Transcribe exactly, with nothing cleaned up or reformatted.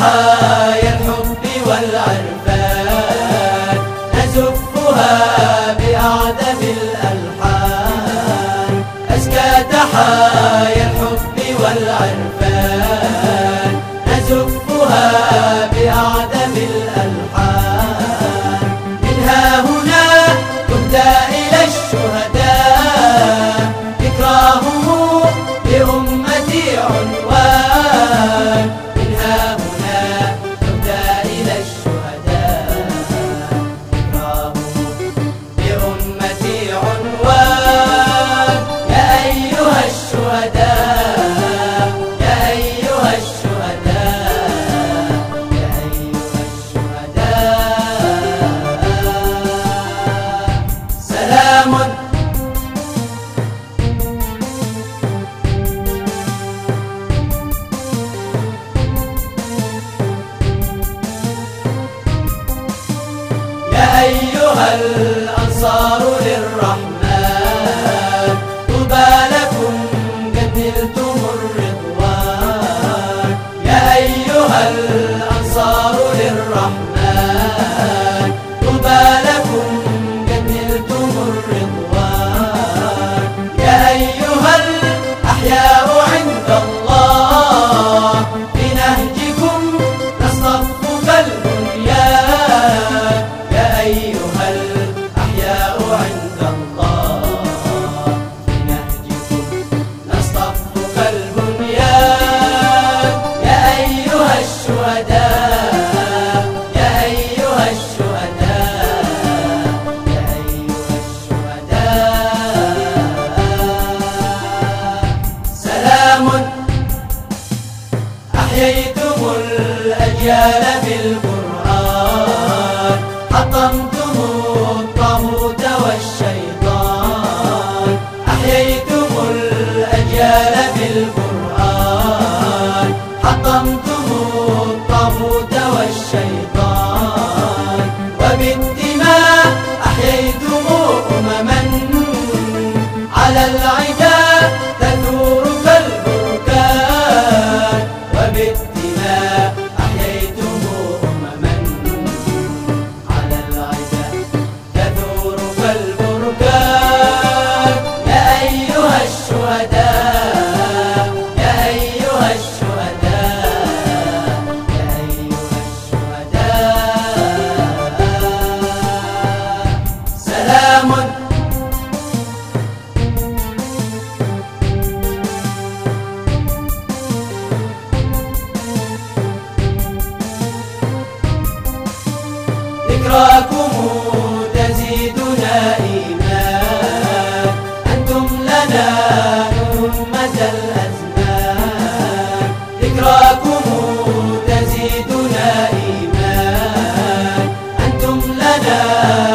تحايا الحب والعرفان نزفها بأعذب الألحان. أزكى تحايا الحب والعرفان نزفها بأعذب الألحان. منها هنا تهدى إلى الشهداء ذكراهم لأمتي عنوان. منها هنا تهدى إلى الشهداء ذكراهم لأمتي عنوان. يا أيها الشهداء يا أيها الشهداء يا أيها الشهداء سلام. يا أيها الأنصار للرحمن طوبى لكم قد نلتم الرضوان. يا أيها الأنصار للرحمن طوبى لكم قد نلتم الرضوان. يا أيها الأحياء عند الله بنهجكم نصطف كالبنيان. يا أيها الأحياء عند الله بنهجكم نصطف كالبنيان. يا أيها الشهداء يا أيها الشهداء يا أيها الشهداء سلام. أحييتم الأجيال بالقرآن حطمتم الطاغوت والشيطان. أحييتم الأجيال بالقرآن حطمتم الطاغوت والشيطان. وبالدماء أحييتم أمما على العدا تثور كالبركان. وبالدماء أحييتم أمما على العدا تثور كالبركان. يا أيها الشهداء يا أيها الشهداء يا أيها الشهداء سلام. ذكراكم تزيدنا إيمان أنتم لنا نور مدى الأزمان. ذكراكم تزيدنا إيمان أنتم لنا